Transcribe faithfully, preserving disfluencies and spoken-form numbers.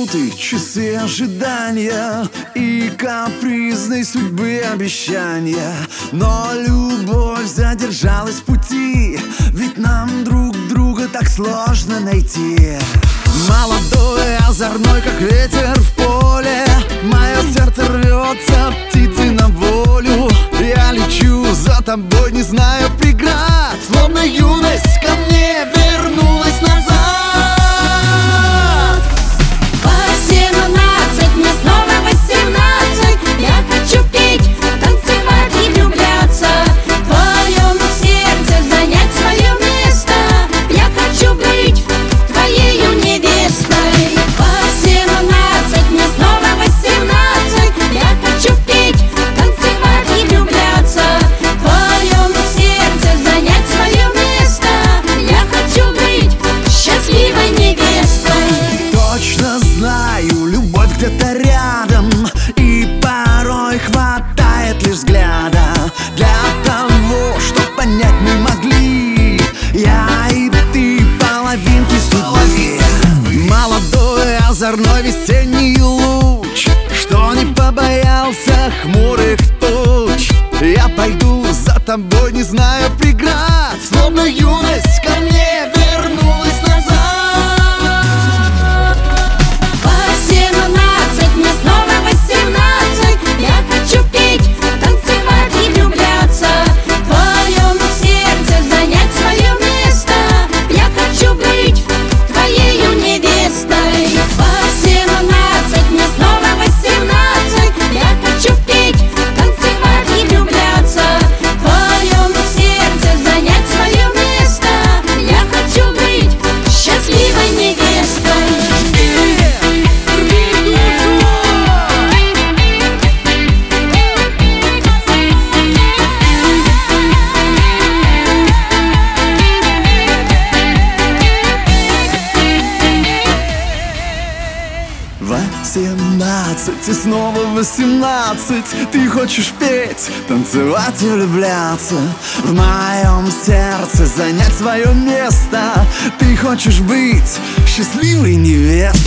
минуты, часы ожидания и капризной судьбы обещания. Но любовь задержалась в пути, ведь нам друг друга так сложно найти. Молодой, озорной, как ветер в поле, мое сердце рвется птицей на волю. Я лечу за тобой, не знаю преград, словно юность ко мне вернулась назад. Восемнадцать, мне снова восемнадцать. Я хочу петь, танцевать и влюбляться, в твоем сердце занять свое место. Я хочу быть твоею невестой. Восемнадцать, мне снова восемнадцать. Я хочу петь, танцевать и влюбляться, в твоем сердце занять свое место. Я хочу быть счастливой невестой. Точно знаю, любовь где-то рядом, и порой хватает лишь взгляда для того, чтоб понять мы могли, я и ты половинки судьбы. Молодой, озорной весенний луч, что не побоялся хмурых туч. Я пойду за тобой, не знаю преград, словно юность ко мне вернулась назад. Восемнадцать, мне снова восемнадцать. Я хочу петь, танцевать и влюбляться, в твоем сердце занять свое место. Я хочу быть твоею невестой. Восемнадцать, мне снова восемнадцать. Я хочу петь, танцевать и влюбляться, в твоем сердце занять свое место. Я хочу быть счастливой невестой. Восемнадцать и снова восемнадцать. Ты хочешь петь, танцевать и влюбляться, в моем сердце занять свое место. Ты хочешь быть счастливой невестой.